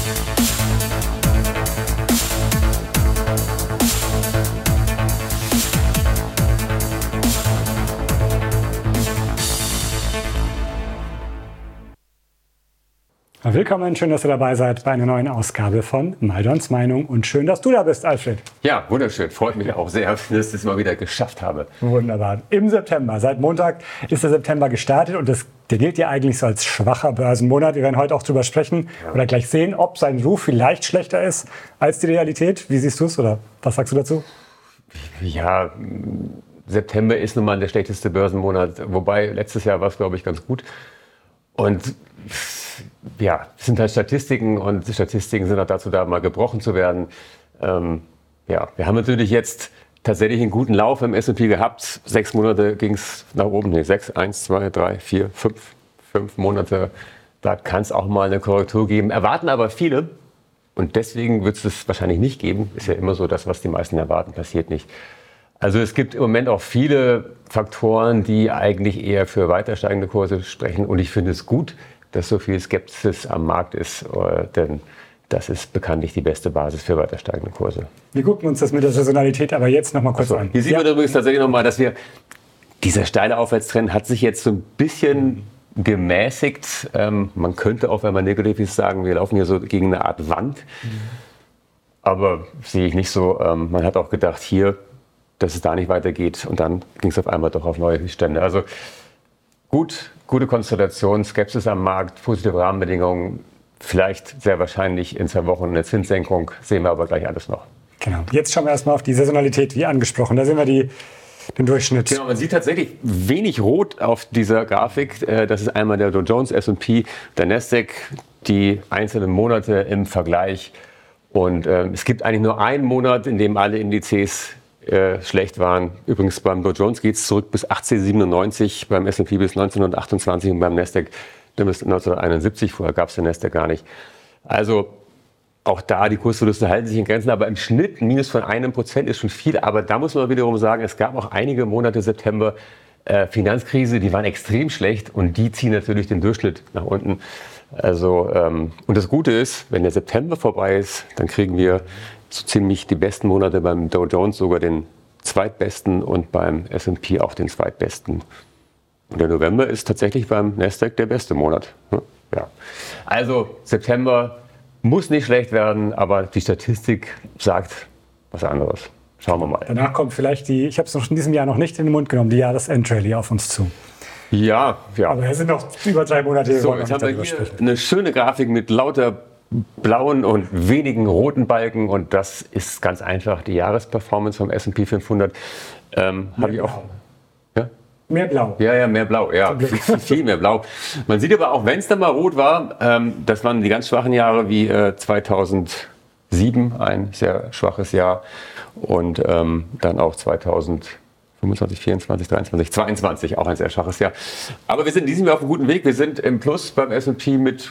Willkommen, schön, dass ihr dabei seid bei einer neuen Ausgabe von Maldons Meinung und schön, dass du da bist, Alfred. Ja, wunderschön. Freut mich auch sehr, dass ich es mal wieder geschafft habe. Wunderbar. Im September, seit Montag ist der September gestartet und der gilt ja eigentlich so als schwacher Börsenmonat. Wir werden heute auch drüber sprechen oder gleich sehen, ob sein Ruf vielleicht schlechter ist als die Realität. Wie siehst du es oder was sagst du dazu? Ja, September ist nun mal der schlechteste Börsenmonat, wobei letztes Jahr war es, glaube ich, ganz gut. Und ja, es sind halt Statistiken und Statistiken sind auch dazu da, mal gebrochen zu werden. Ja, wir haben natürlich jetzt tatsächlich einen guten Lauf im S&P gehabt. 6 Monate ging es nach oben. Nee, 6, 1, 2, 3, 4, 5 Monate. Da kann es auch mal eine Korrektur geben. Erwarten aber viele. Und deswegen wird es das wahrscheinlich nicht geben. Ist ja immer so, das, was die meisten erwarten, passiert nicht. Also es gibt im Moment auch viele Faktoren, die eigentlich eher für weiter steigende Kurse sprechen. Und ich finde es gut, dass so viel Skepsis am Markt ist, denn das ist bekanntlich die beste Basis für weiter steigende Kurse. Wir gucken uns das mit der Saisonalität aber jetzt noch mal kurz an. Hier sieht man übrigens tatsächlich noch mal, dass dieser steile Aufwärtstrend hat sich jetzt so ein bisschen gemäßigt. Man könnte auch, wenn man negativ ist, sagen, wir laufen hier so gegen eine Art Wand. Aber sehe ich nicht so. Man hat auch gedacht, hier, dass es da nicht weitergeht. Und dann ging es auf einmal doch auf neue Stände. Also gute Konstellation, Skepsis am Markt, positive Rahmenbedingungen. Vielleicht sehr wahrscheinlich in 2 Wochen eine Zinssenkung. Sehen wir aber gleich alles noch. Genau. Jetzt schauen wir erstmal auf die Saisonalität, wie angesprochen. Da sehen wir den Durchschnitt. Genau, man sieht tatsächlich wenig Rot auf dieser Grafik. Das ist einmal der Dow Jones, S&P, der Nasdaq, die einzelnen Monate im Vergleich. Und es gibt eigentlich nur einen Monat, in dem alle Indizes schlecht waren. Übrigens beim Dow Jones geht es zurück bis 1897, beim S&P bis 1928 und beim Nasdaq bis 1971. Vorher gab es den Nasdaq gar nicht. Also auch da, die Kursverluste halten sich in Grenzen, aber im Schnitt Minus von 1% ist schon viel. Aber da muss man wiederum sagen, es gab auch einige Monate September Finanzkrise, die waren extrem schlecht und die ziehen natürlich den Durchschnitt nach unten. Also, und das Gute ist, wenn der September vorbei ist, dann kriegen wir so ziemlich die besten Monate beim Dow Jones, sogar den zweitbesten und beim S&P auch den zweitbesten. Und der November ist tatsächlich beim Nasdaq der beste Monat. Ja. Also September muss nicht schlecht werden, aber die Statistik sagt was anderes. Schauen wir mal. Danach kommt vielleicht ich habe es noch in diesem Jahr noch nicht in den Mund genommen, die Jahresendrallye auf uns zu. Ja. Aber es sind noch über 3 Monate. So, jetzt haben wir hier eine schöne Grafik mit lauter blauen und wenigen roten Balken und das ist ganz einfach die Jahresperformance vom S&P 500. Habe ich auch. Ja? Mehr Blau. Ja, mehr Blau. Ja, viel mehr Blau. Man sieht aber auch, wenn es dann mal rot war, das waren die ganz schwachen Jahre wie 2007, ein sehr schwaches Jahr und dann auch 2025, 24, 23, 22, auch ein sehr schwaches Jahr. Aber wir sind in diesem Jahr auf einem guten Weg. Wir sind im Plus beim S&P mit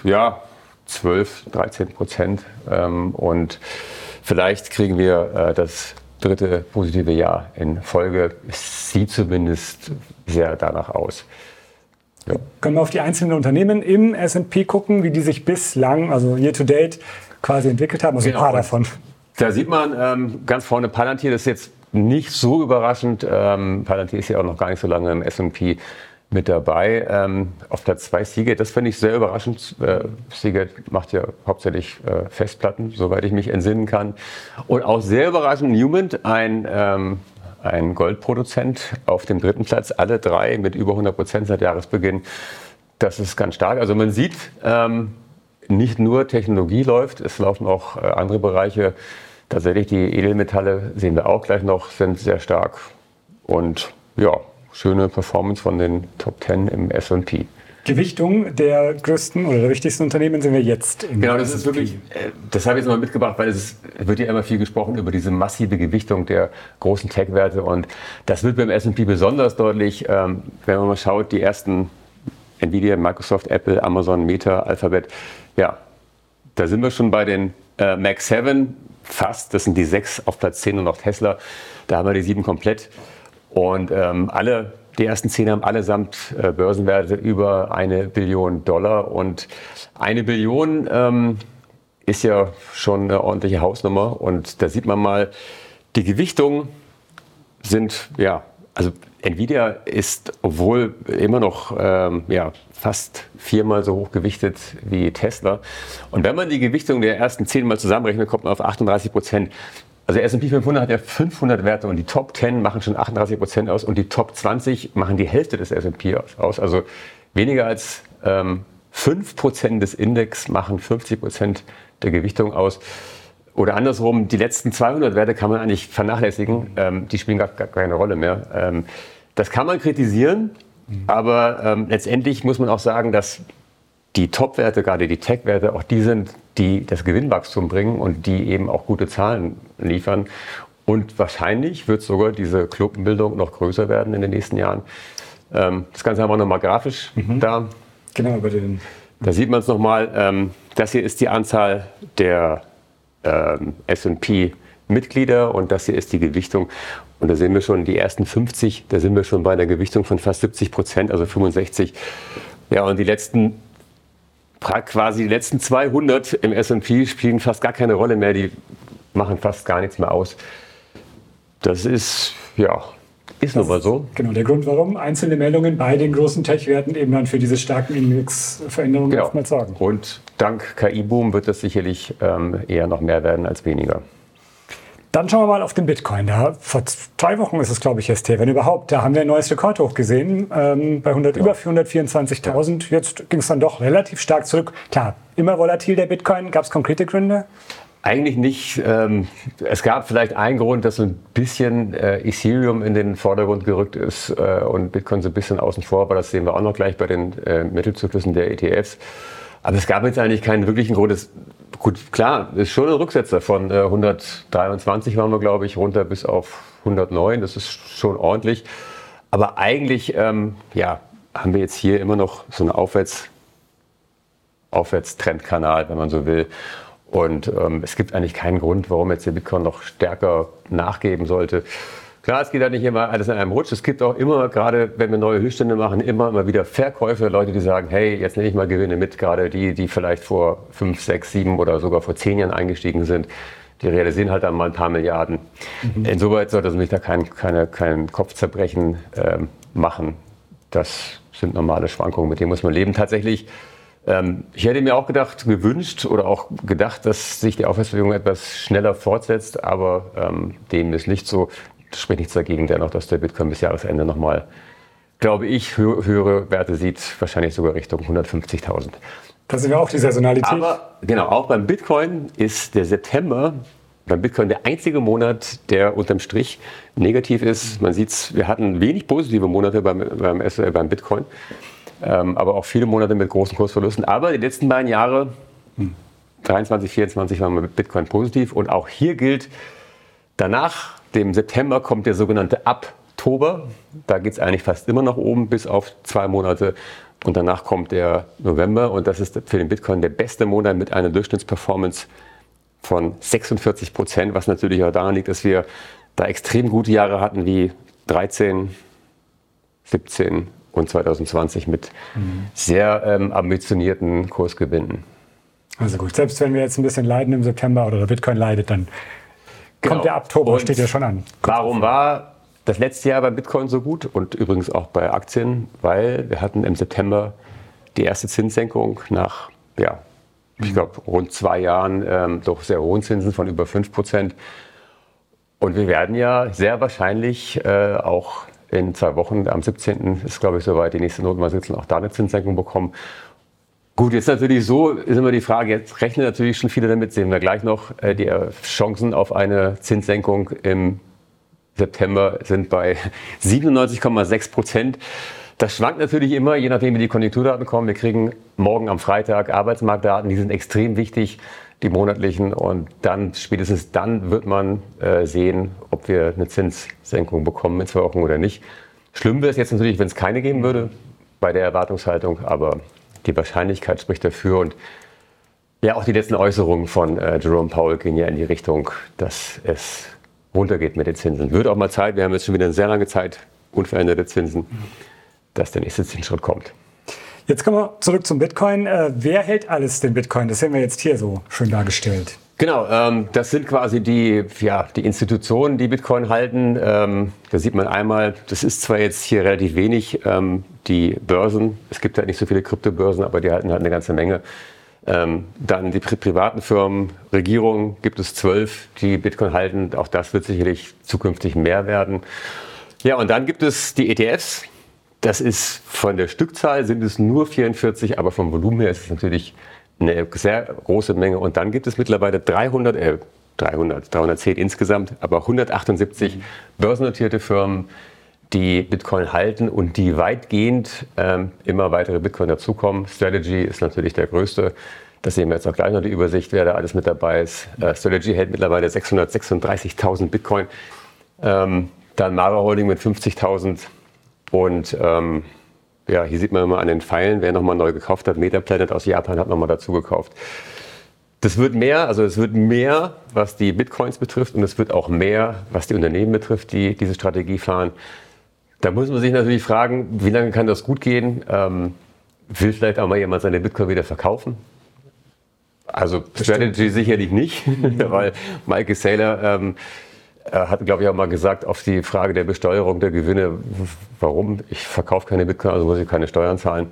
12-13%. Und vielleicht kriegen wir das 3. positive Jahr in Folge. Es sieht zumindest sehr danach aus. Ja. Können wir auf die einzelnen Unternehmen im S&P gucken, wie die sich bislang, also year to date, quasi entwickelt haben? Also ein paar davon. Da sieht man ganz vorne Palantir, das ist jetzt nicht so überraschend. Palantir ist ja auch noch gar nicht so lange im S&P mit dabei. Auf Platz 2 Seagate, das finde ich sehr überraschend. Seagate macht ja hauptsächlich Festplatten, soweit ich mich entsinnen kann. Und auch sehr überraschend Newmont, ein Goldproduzent auf dem 3. Platz, alle 3 mit über 100% seit Jahresbeginn. Das ist ganz stark. Also man sieht, nicht nur Technologie läuft, es laufen auch andere Bereiche. Tatsächlich die Edelmetalle, sehen wir auch gleich noch, sind sehr stark. Und ja, schöne Performance von den Top 10 im S&P. Gewichtung der größten oder der wichtigsten Unternehmen sind wir jetzt im Genau, das ist wirklich, das habe ich jetzt mal mitgebracht, weil es wird ja immer viel gesprochen über diese massive Gewichtung der großen Tech-Werte und das wird beim S&P besonders deutlich, wenn man mal schaut, die ersten Nvidia, Microsoft, Apple, Amazon, Meta, Alphabet, ja, da sind wir schon bei den Mag 7 fast, das sind die 6 auf Platz 10 und noch Tesla, da haben wir die 7 komplett und die ersten 10 haben allesamt Börsenwerte über $1 Billion und 1 Billion ist ja schon eine ordentliche Hausnummer. Und da sieht man mal, die Gewichtungen sind, ja, also Nvidia ist, obwohl immer noch fast 4-mal so hoch gewichtet wie Tesla. Und wenn man die Gewichtung der ersten 10 mal zusammenrechnet, kommt man auf 38%. Also der S&P 500 hat ja 500 Werte und die Top 10 machen schon 38% aus und die Top 20 machen die Hälfte des S&P aus. Also weniger als 5% des Index machen 50% der Gewichtung aus. Oder andersrum, die letzten 200 Werte kann man eigentlich vernachlässigen. Die spielen gar keine Rolle mehr. Das kann man kritisieren, aber letztendlich muss man auch sagen, dass die Top-Werte, gerade die Tech-Werte, auch die sind, die das Gewinnwachstum bringen und die eben auch gute Zahlen liefern. Und wahrscheinlich wird sogar diese Klumpenbildung noch größer werden in den nächsten Jahren. Das Ganze haben wir nochmal grafisch da. Genau, da sieht man es nochmal. Das hier ist die Anzahl der S&P-Mitglieder und das hier ist die Gewichtung. Und da sehen wir schon die ersten 50, da sind wir schon bei einer Gewichtung von fast 70%, also 65. Ja, und die letzten 200 im S&P spielen fast gar keine Rolle mehr, die machen fast gar nichts mehr aus. Das ist, ist nun mal so. Genau, der Grund, warum einzelne Meldungen bei den großen Tech-Werten eben dann für diese starken Indexveränderungen oftmals sorgen. Und dank KI-Boom wird das sicherlich eher noch mehr werden als weniger. Dann schauen wir mal auf den Bitcoin. Da, vor 3 Wochen ist es, glaube ich, ST, wenn überhaupt. Da haben wir ein neues Rekordhoch gesehen, bei über 424.000. Jetzt ging es dann doch relativ stark zurück. Klar, immer volatil der Bitcoin. Gab es konkrete Gründe? Eigentlich nicht. Es gab vielleicht einen Grund, dass so ein bisschen Ethereum in den Vordergrund gerückt ist und Bitcoin so ein bisschen außen vor, aber das sehen wir auch noch gleich bei den Mittelzyklusen der ETFs. Aber es gab jetzt eigentlich keinen wirklichen Grund. Gut, klar, ist schon ein Rücksetzer von 123 waren wir, glaube ich, runter bis auf 109. Das ist schon ordentlich. Aber eigentlich haben wir jetzt hier immer noch so einen Aufwärtstrendkanal, wenn man so will. Und es gibt eigentlich keinen Grund, warum jetzt der Bitcoin noch stärker nachgeben sollte. Klar, es geht halt nicht immer alles in einem Rutsch. Es gibt auch immer, gerade wenn wir neue Höchststände machen, immer wieder Verkäufe. Leute, die sagen, hey, jetzt nehme ich mal Gewinne mit. Gerade die vielleicht vor 5, 6, 7 oder sogar vor 10 Jahren eingestiegen sind. Die realisieren halt dann mal ein paar Milliarden. Insoweit sollte man sich da kein Kopfzerbrechen machen. Das sind normale Schwankungen, mit denen muss man leben. Tatsächlich, ich hätte mir auch gewünscht oder auch gedacht, dass sich die Aufwärtsbewegung etwas schneller fortsetzt. Aber dem ist nicht so. Das spricht nichts dagegen, dennoch, dass der Bitcoin bis Jahresende nochmal, glaube ich, höhere Werte sieht, wahrscheinlich sogar Richtung 150.000. Das sind ja auch die Saisonalität. Aber genau, auch beim Bitcoin ist der September beim Bitcoin der einzige Monat, der unterm Strich negativ ist. Man sieht es, wir hatten wenig positive Monate beim Bitcoin, aber auch viele Monate mit großen Kursverlusten. Aber die letzten beiden Jahre, 23, 24, waren wir mit Bitcoin positiv. Und auch hier gilt, danach, dem September, kommt der sogenannte Uptober. Da geht es eigentlich fast immer nach oben, bis auf 2 Monate. Und danach kommt der November. Und das ist für den Bitcoin der beste Monat mit einer Durchschnittsperformance von 46%, was natürlich auch daran liegt, dass wir da extrem gute Jahre hatten, wie 13, 17 und 2020 mit sehr ambitionierten Kursgewinnen. Also gut, selbst wenn wir jetzt ein bisschen leiden im September oder der Bitcoin leidet, dann kommt der Oktober, steht ja schon an. Warum war das letzte Jahr bei Bitcoin so gut und übrigens auch bei Aktien? Weil wir hatten im September die erste Zinssenkung nach, ich glaube, rund 2 Jahren doch sehr hohen Zinsen von über 5%. Und wir werden ja sehr wahrscheinlich auch in 2 Wochen, am 17. ist, glaube ich, soweit, die nächste Notenbank-Sitzung auch da eine Zinssenkung bekommen. Gut, jetzt natürlich so, ist immer die Frage, jetzt rechnen natürlich schon viele damit, sehen wir gleich noch, die Chancen auf eine Zinssenkung im September sind bei 97,6%. Das schwankt natürlich immer, je nachdem wie die Konjunkturdaten kommen. Wir kriegen morgen am Freitag Arbeitsmarktdaten, die sind extrem wichtig, die monatlichen. Und dann, spätestens dann wird man sehen, ob wir eine Zinssenkung bekommen in 2 Wochen oder nicht. Schlimm wäre es jetzt natürlich, wenn es keine geben würde bei der Erwartungshaltung, aber die Wahrscheinlichkeit spricht dafür und ja, auch die letzten Äußerungen von Jerome Powell gehen ja in die Richtung, dass es runtergeht mit den Zinsen. Wird auch mal Zeit, wir haben jetzt schon wieder eine sehr lange Zeit unveränderte Zinsen, dass der nächste Zinsschritt kommt. Jetzt kommen wir zurück zum Bitcoin. Wer hält alles den Bitcoin? Das sehen wir jetzt hier so schön dargestellt. Genau, das sind quasi die Institutionen, die Bitcoin halten. Da sieht man einmal, das ist zwar jetzt hier relativ wenig, die Börsen. Es gibt halt nicht so viele Kryptobörsen, aber die halten halt eine ganze Menge. Dann die privaten Firmen, Regierungen gibt es 12, die Bitcoin halten. Auch das wird sicherlich zukünftig mehr werden. Ja, und dann gibt es die ETFs. Das ist von der Stückzahl sind es nur 44, aber vom Volumen her ist es natürlich eine sehr große Menge. Und dann gibt es mittlerweile 310 insgesamt, aber 178 börsennotierte Firmen, die Bitcoin halten und die weitgehend immer weitere Bitcoin dazukommen. Strategy ist natürlich der größte. Das sehen wir jetzt auch gleich noch die Übersicht, wer da alles mit dabei ist. Strategy hält mittlerweile 636.000 Bitcoin. Dann Mara Holding mit 50.000. Und hier sieht man immer an den Pfeilen, wer nochmal neu gekauft hat. Metaplanet aus Japan hat nochmal dazu gekauft. Das wird mehr, also es wird mehr, was die Bitcoins betrifft, und es wird auch mehr, was die Unternehmen betrifft, die diese Strategie fahren. Da muss man sich natürlich fragen, wie lange kann das gut gehen? Will vielleicht auch mal jemand seine Bitcoin wieder verkaufen? Also Strategy sicherlich nicht, weil Michael Saylor hat, glaube ich, auch mal gesagt, auf die Frage der Besteuerung der Gewinne, warum? Ich verkaufe keine Bitcoin, also muss ich keine Steuern zahlen.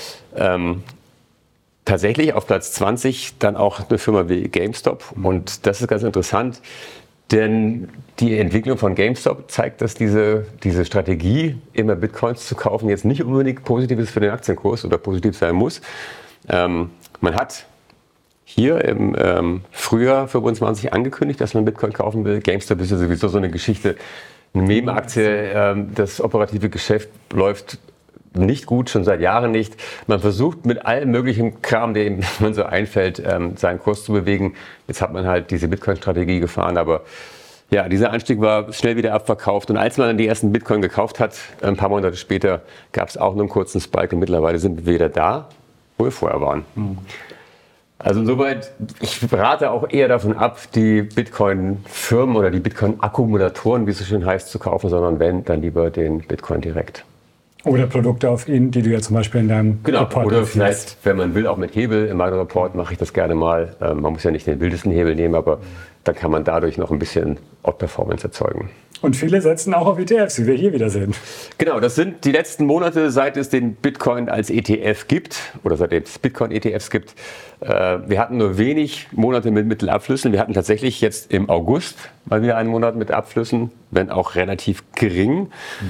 Tatsächlich auf Platz 20 dann auch eine Firma wie GameStop. Und das ist ganz interessant, denn die Entwicklung von GameStop zeigt, dass diese Strategie, immer Bitcoins zu kaufen, jetzt nicht unbedingt positiv ist für den Aktienkurs oder positiv sein muss. Man hat hier im Frühjahr 25 angekündigt, dass man Bitcoin kaufen will. GameStop ist ja sowieso so eine Geschichte, eine Meme-Aktie. Das operative Geschäft läuft nicht gut, schon seit Jahren nicht. Man versucht mit allem möglichen Kram, der man so einfällt, seinen Kurs zu bewegen. Jetzt hat man halt diese Bitcoin-Strategie gefahren, aber ja, dieser Anstieg war schnell wieder abverkauft. Und als man dann die ersten Bitcoin gekauft hat, ein paar Monate später, gab es auch nur einen kurzen Spike und mittlerweile sind wir wieder da, wo wir vorher waren. Also insoweit, ich rate auch eher davon ab, die Bitcoin-Firmen oder die Bitcoin-Akkumulatoren, wie es so schön heißt, zu kaufen, sondern wenn, dann lieber den Bitcoin direkt. Oder Produkte auf ihn, die du ja zum Beispiel in deinem Report oder vielleicht, wenn man will, auch mit Hebel. In meinem Report mache ich das gerne mal. Man muss ja nicht den wildesten Hebel nehmen, aber dann kann man dadurch noch ein bisschen Outperformance erzeugen. Und viele setzen auch auf ETFs, wie wir hier wieder sehen. Genau, das sind die letzten Monate, seit es den Bitcoin als ETF gibt oder seitdem es Bitcoin-ETFs gibt. Wir hatten nur wenig Monate mit Mittelabflüssen. Wir hatten tatsächlich jetzt im August mal wieder einen Monat mit Abflüssen, wenn auch relativ gering.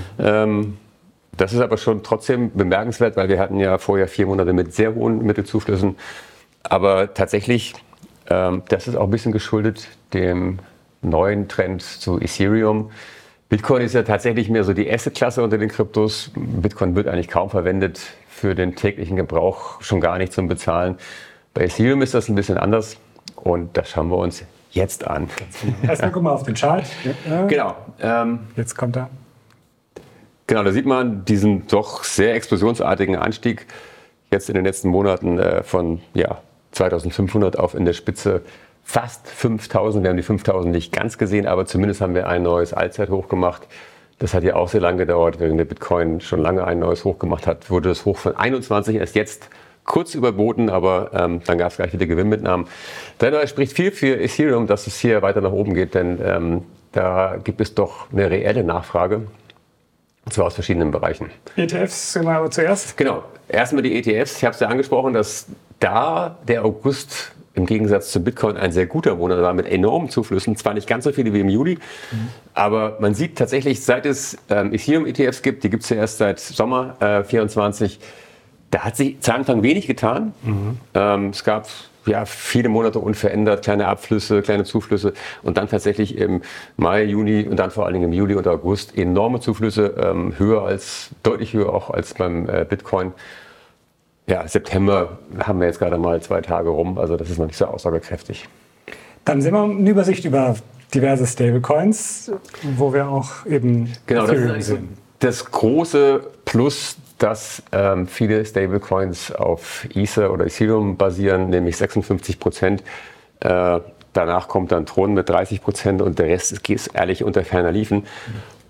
Das ist aber schon trotzdem bemerkenswert, weil wir hatten ja vorher 4 Monate mit sehr hohen Mittelzuflüssen. Aber tatsächlich, das ist auch ein bisschen geschuldet dem neuen Trend zu Ethereum. Bitcoin ist ja tatsächlich mehr so die Asset-Klasse unter den Kryptos. Bitcoin wird eigentlich kaum verwendet für den täglichen Gebrauch, schon gar nicht zum Bezahlen. Bei Ethereum ist das ein bisschen anders und das schauen wir uns jetzt an. Erstmal gucken wir auf den Chart. Genau. Jetzt kommt er. Genau, da sieht man diesen doch sehr explosionsartigen Anstieg jetzt in den letzten Monaten von 2.500 auf in der Spitze fast 5.000. Wir haben die 5.000 nicht ganz gesehen, aber zumindest haben wir ein neues Allzeithoch gemacht. Das hat ja auch sehr lange gedauert, während der Bitcoin schon lange ein neues Hoch gemacht hat, wurde das Hoch von 21 erst jetzt kurz überboten, aber dann gab es gleich wieder Gewinnmitnahmen. Dennoch spricht viel für Ethereum, dass es hier weiter nach oben geht, denn da gibt es doch eine reelle Nachfrage. Und zwar aus verschiedenen Bereichen. ETFs sind wir aber zuerst. Genau. Erstmal die ETFs. Ich habe es ja angesprochen, dass da der August im Gegensatz zu Bitcoin ein sehr guter Monat war mit enormen Zuflüssen. Zwar nicht ganz so viele wie im Juli, aber man sieht tatsächlich, seit es Ethereum-ETFs gibt, die gibt es ja erst seit Sommer 24, da hat sich zu Anfang wenig getan. Es gab viele Monate unverändert, kleine Abflüsse, kleine Zuflüsse und dann tatsächlich im Mai, Juni und dann vor allen Dingen im Juli und August enorme Zuflüsse, deutlich höher auch als beim Bitcoin. Ja, September haben wir jetzt gerade mal 2 Tage rum, also das ist noch nicht so aussagekräftig. Dann sehen wir eine Übersicht über diverse Stablecoins, wo wir auch eben Ethereum sehen. Das große Plus, dass viele Stablecoins auf Ether oder Ethereum basieren, nämlich 56%. Danach kommt dann Tron mit 30% und der Rest ist ehrlich unter ferner Liefen.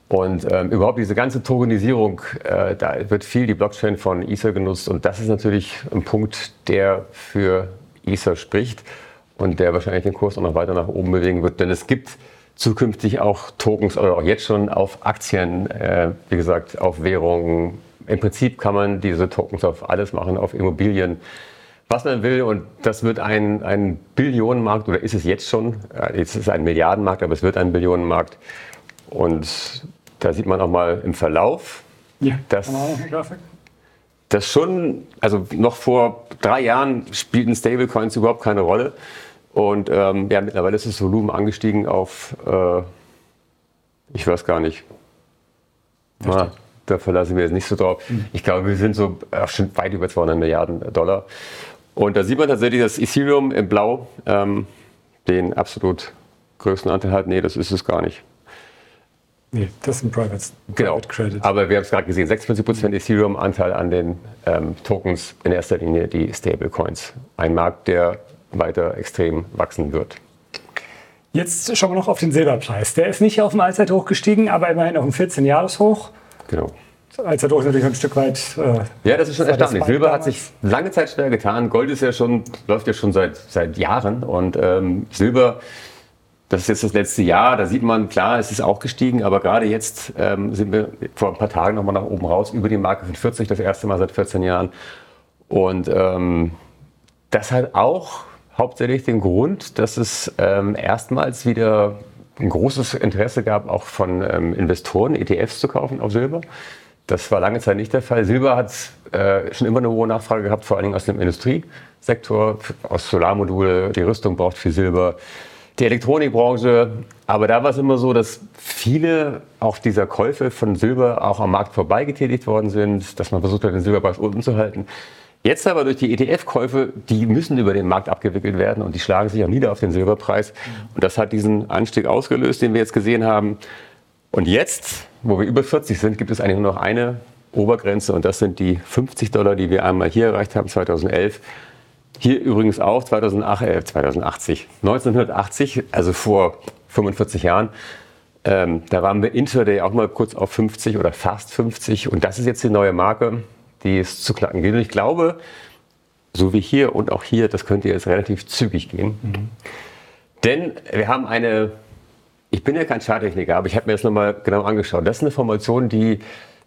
Und überhaupt diese ganze Tokenisierung, da wird viel die Blockchain von Ether genutzt. Und das ist natürlich ein Punkt, der für Ether spricht und der wahrscheinlich den Kurs auch noch weiter nach oben bewegen wird. Denn es gibt zukünftig auch Tokens oder auch jetzt schon auf Aktien, wie gesagt, auf Währungen. Im Prinzip kann man diese Tokens auf alles machen, auf Immobilien, was man will. Und das wird ein Billionenmarkt, oder ist es jetzt schon? Jetzt ist es ein Milliardenmarkt, aber es wird ein Billionenmarkt. Und da sieht man auch mal im Verlauf, dass das schon, also noch vor 3 Jahren spielten Stablecoins überhaupt keine Rolle. Und mittlerweile ist das Volumen angestiegen auf, ich weiß gar nicht, da verlasse ich mir jetzt nicht so drauf. Ich glaube, wir sind so schon weit über 200 Milliarden Dollar. Und da sieht man tatsächlich, dass Ethereum in Blau den absolut größten Anteil hat. Nee, das ist es gar nicht. Nee, das ist ein Private Credit. Aber wir haben es gerade gesehen, 46% Ethereum-Anteil an den Tokens, in erster Linie die Stablecoins. Ein Markt, der weiter extrem wachsen wird. Jetzt schauen wir noch auf den Silberpreis. Der ist nicht auf dem Allzeithoch gestiegen, aber immerhin auf dem 14-Jahres-Hoch. Genau. Allzeithoch ist natürlich ein Stück weit... ja, das ist schon erstaunlich. Silber hat sich lange Zeit schwer getan. Gold ist läuft ja schon seit Jahren. Und Silber... Das ist jetzt das letzte Jahr, da sieht man, klar, es ist auch gestiegen, aber gerade jetzt sind wir vor ein paar Tagen nochmal nach oben raus, über die Marke von 40, das erste Mal seit 14 Jahren. Und das hat auch hauptsächlich den Grund, dass es erstmals wieder ein großes Interesse gab, auch von Investoren, ETFs zu kaufen auf Silber. Das war lange Zeit nicht der Fall. Silber hat schon immer eine hohe Nachfrage gehabt, vor allen Dingen aus dem Industriesektor, aus Solarmodule, die Rüstung braucht viel Silber. Die Elektronikbranche, aber da war es immer so, dass viele auch dieser Käufe von Silber auch am Markt vorbei getätigt worden sind, dass man versucht hat, den Silberpreis unten zu halten. Jetzt aber durch die ETF-Käufe, die müssen über den Markt abgewickelt werden und die schlagen sich auch nieder auf den Silberpreis. Und das hat diesen Anstieg ausgelöst, den wir jetzt gesehen haben. Und jetzt, wo wir über 40 sind, gibt es eigentlich nur noch eine Obergrenze und das sind die $50, die wir einmal hier erreicht haben, 2011. Hier übrigens auch 1980, also vor 45 Jahren, da waren wir intraday auch mal kurz auf 50 oder fast 50 und das ist jetzt die neue Marke, die es zu knacken geht. Und ich glaube, so wie hier und auch hier, das könnte jetzt relativ zügig gehen. Denn wir haben ich bin ja kein Charttechniker, aber ich habe mir das nochmal genau angeschaut. Das ist eine Formation, die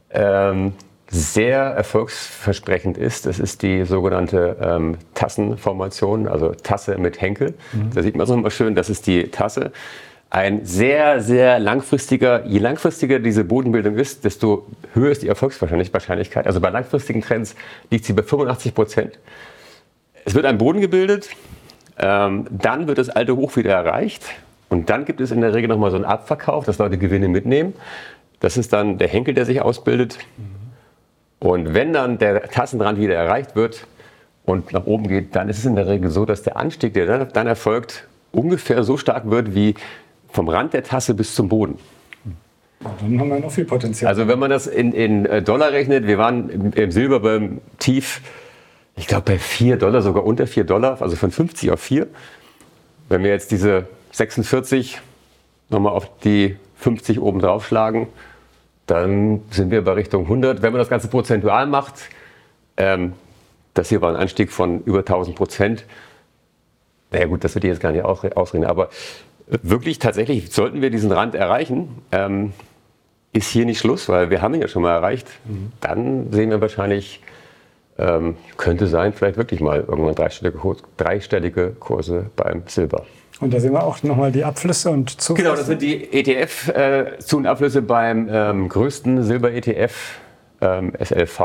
sehr erfolgsversprechend ist. Das ist die sogenannte Tassenformation, also Tasse mit Henkel. Da sieht man es nochmal schön, das ist die Tasse. Ein sehr, sehr langfristiger, je langfristiger diese Bodenbildung ist, desto höher ist die Erfolgswahrscheinlichkeit. Also bei langfristigen Trends liegt sie bei 85%. Es wird ein Boden gebildet, dann wird das alte Hoch wieder erreicht und dann gibt es in der Regel nochmal so einen Abverkauf, dass Leute Gewinne mitnehmen. Das ist dann der Henkel, der sich ausbildet. Und wenn dann der Tassenrand wieder erreicht wird und nach oben geht, dann ist es in der Regel so, dass der Anstieg, der dann erfolgt, ungefähr so stark wird wie vom Rand der Tasse bis zum Boden. Dann haben wir noch viel Potenzial. Also wenn man das in Dollar rechnet, wir waren im Silber beim Tief, ich glaube bei $4, sogar unter $4, also von 50 auf 4. Wenn wir jetzt diese 46 nochmal auf die 50 oben drauf schlagen, dann sind wir bei Richtung 100. Wenn man das Ganze prozentual macht, das hier war ein Anstieg von über 1000%. Naja gut, das wird jetzt gar nicht ausreden, aber wirklich tatsächlich sollten wir diesen Rand erreichen, ist hier nicht Schluss, weil wir haben ihn ja schon mal erreicht. Dann sehen wir wahrscheinlich, könnte sein, vielleicht wirklich mal irgendwann dreistellige Kurse beim Silber. Und da sehen wir auch nochmal die Abflüsse und Zuflüsse. Genau, das sind die ETF-Zu- und Abflüsse beim größten Silber-ETF, SLV,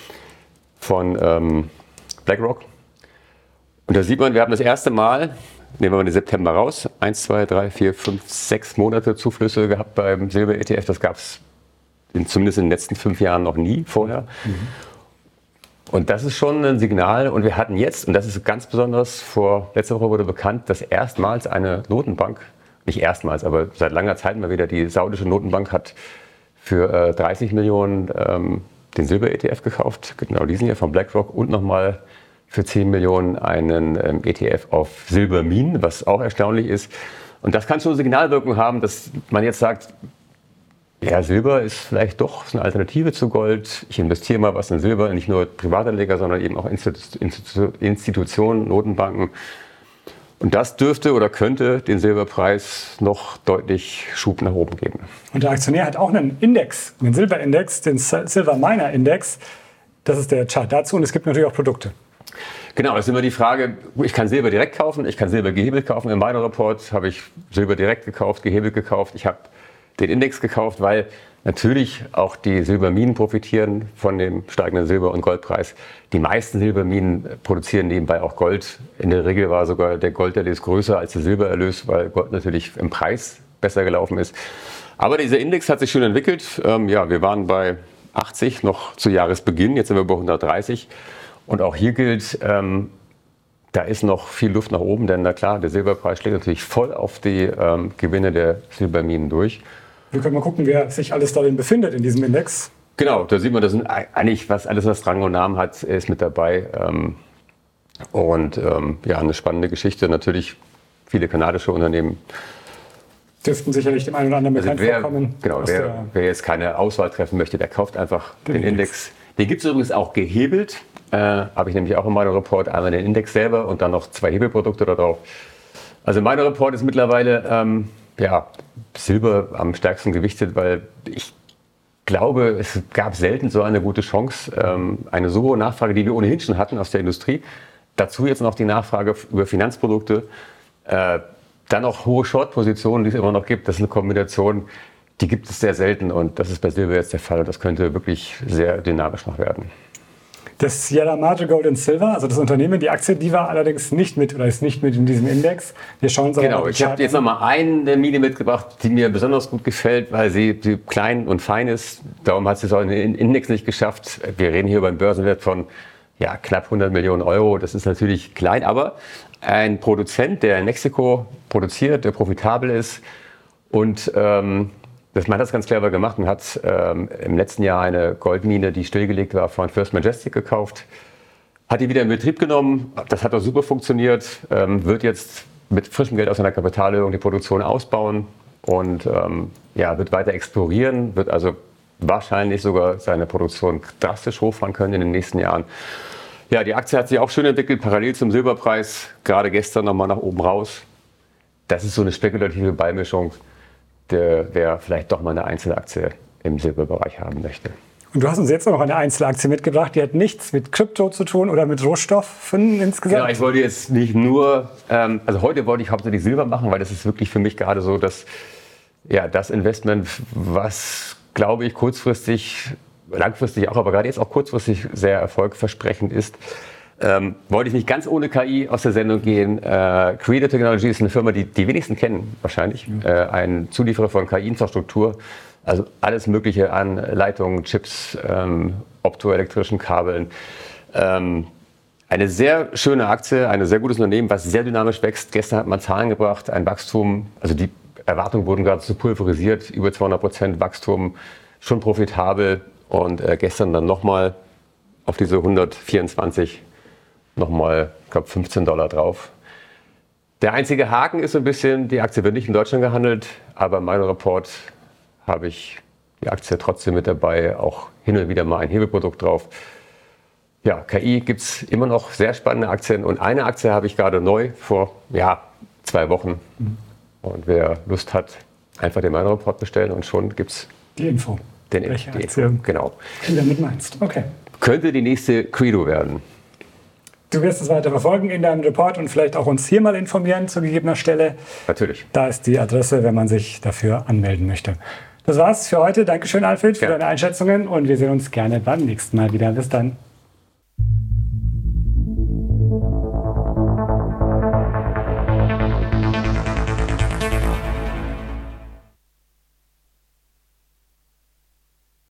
von BlackRock. Und da sieht man, wir haben das erste Mal, nehmen wir mal den September raus, 1, 2, 3, 4, 5, 6 Monate Zuflüsse gehabt beim Silber-ETF. Das gab es zumindest in den letzten 5 Jahren noch nie vorher. Und das ist schon ein Signal. Und wir hatten jetzt, und das ist ganz besonders, letzte Woche wurde bekannt, dass erstmals eine Notenbank, nicht erstmals, aber seit langer Zeit mal wieder, die saudische Notenbank hat für 30 Millionen den Silber-ETF gekauft, genau diesen hier von BlackRock, und nochmal für 10 Millionen einen ETF auf Silberminen, was auch erstaunlich ist. Und das kann schon Signalwirkung haben, dass man jetzt sagt, ja, Silber ist vielleicht doch eine Alternative zu Gold. Ich investiere mal was in Silber, nicht nur Privatanleger, sondern eben auch Institutionen, Notenbanken. Und das dürfte oder könnte den Silberpreis noch deutlich Schub nach oben geben. Und der Aktionär hat auch einen Index, einen Silberindex, den Silver Miner Index. Das ist der Chart dazu und es gibt natürlich auch Produkte. Genau, das ist immer die Frage, ich kann Silber direkt kaufen, ich kann Silber gehebelt kaufen. In meinem Report habe ich Silber direkt gekauft, gehebelt gekauft. Ich habe den Index gekauft, weil natürlich auch die Silberminen profitieren von dem steigenden Silber- und Goldpreis. Die meisten Silberminen produzieren nebenbei auch Gold. In der Regel war sogar der Golderlös größer als der Silbererlös, weil Gold natürlich im Preis besser gelaufen ist. Aber dieser Index hat sich schön entwickelt. Ja, wir waren bei 80 noch zu Jahresbeginn, jetzt sind wir bei 130. Und auch hier gilt, da ist noch viel Luft nach oben, denn na klar, der Silberpreis schlägt natürlich voll auf die Gewinne der Silberminen durch. Wir können mal gucken, wer sich alles darin befindet in diesem Index. Genau, da sieht man, das sind eigentlich alles, was Rang und Namen hat, ist mit dabei. Ja, eine spannende Geschichte. Natürlich viele kanadische Unternehmen. Dürften sicherlich dem einen oder anderen bekannt vorkommen. Genau, wer jetzt keine Auswahl treffen möchte, der kauft einfach den Index. Den gibt es übrigens auch gehebelt. Habe ich nämlich auch in meinem Report. Einmal den Index selber und dann noch 2 Hebelprodukte da drauf. Also mein Report ist mittlerweile Silber am stärksten gewichtet, weil ich glaube, es gab selten so eine gute Chance, eine so hohe Nachfrage, die wir ohnehin schon hatten aus der Industrie. Dazu jetzt noch die Nachfrage über Finanzprodukte. Dann noch hohe Short-Positionen, die es immer noch gibt. Das ist eine Kombination, die gibt es sehr selten und das ist bei Silber jetzt der Fall. Und das könnte wirklich sehr dynamisch noch werden. Das Sierra Madre Gold and Silver, also das Unternehmen, die Aktie, die war allerdings nicht mit oder ist nicht mit in diesem Index. Wir schauen uns genau, ich habe jetzt nochmal eine Mine mitgebracht, die mir besonders gut gefällt, weil sie klein und fein ist. Darum hat sie es auch in den Index nicht geschafft. Wir reden hier über einen Börsenwert von knapp 100 Millionen Euro. Das ist natürlich klein, aber ein Produzent, der in Mexiko produziert, der profitabel ist und man hat das ganz clever gemacht und hat im letzten Jahr eine Goldmine, die stillgelegt war, von First Majestic gekauft. Hat die wieder in Betrieb genommen. Das hat auch super funktioniert. Wird jetzt mit frischem Geld aus einer Kapitalerhöhung die Produktion ausbauen und wird weiter explorieren. Wird also wahrscheinlich sogar seine Produktion drastisch hochfahren können in den nächsten Jahren. Ja, die Aktie hat sich auch schön entwickelt, parallel zum Silberpreis. Gerade gestern nochmal nach oben raus. Das ist so eine spekulative Beimischung, wer vielleicht doch mal eine Einzelaktie im Silberbereich haben möchte. Und du hast uns jetzt noch eine Einzelaktie mitgebracht, die hat nichts mit Krypto zu tun oder mit Rohstoffen insgesamt? Ja, ich wollte jetzt nicht nur, also heute wollte ich hauptsächlich Silber machen, weil das ist wirklich für mich gerade so das Investment, was, glaube ich, langfristig auch, aber gerade jetzt auch kurzfristig sehr erfolgversprechend ist. Wollte ich nicht ganz ohne KI aus der Sendung gehen. Creator Technology ist eine Firma, die die wenigsten kennen wahrscheinlich. Ein Zulieferer von KI-Infrastruktur. Also alles Mögliche an Leitungen, Chips, optoelektrischen Kabeln. Eine sehr schöne Aktie, ein sehr gutes Unternehmen, was sehr dynamisch wächst. Gestern hat man Zahlen gebracht, ein Wachstum, also die Erwartungen wurden gerade so pulverisiert, über 200% Wachstum, schon profitabel. Und gestern dann nochmal auf diese 124 nochmal, ich glaube, $15 drauf. Der einzige Haken ist so ein bisschen, die Aktie wird nicht in Deutschland gehandelt, aber in meinem Report habe ich die Aktie trotzdem mit dabei, auch hin und wieder mal ein Hebelprodukt drauf. Ja, KI gibt es immer noch sehr spannende Aktien und eine Aktie habe ich gerade neu vor 2 Wochen. Und wer Lust hat, einfach den meinen Report bestellen und schon gibt es die Info. Welche Aktie? Genau. Die du damit meinst. Okay. Könnte die nächste Credo werden. Du wirst es weiter verfolgen in deinem Report und vielleicht auch uns hier mal informieren zu gegebener Stelle. Natürlich. Da ist die Adresse, wenn man sich dafür anmelden möchte. Das war's für heute. Dankeschön, Alfred, für deine Einschätzungen und wir sehen uns gerne beim nächsten Mal wieder. Bis dann.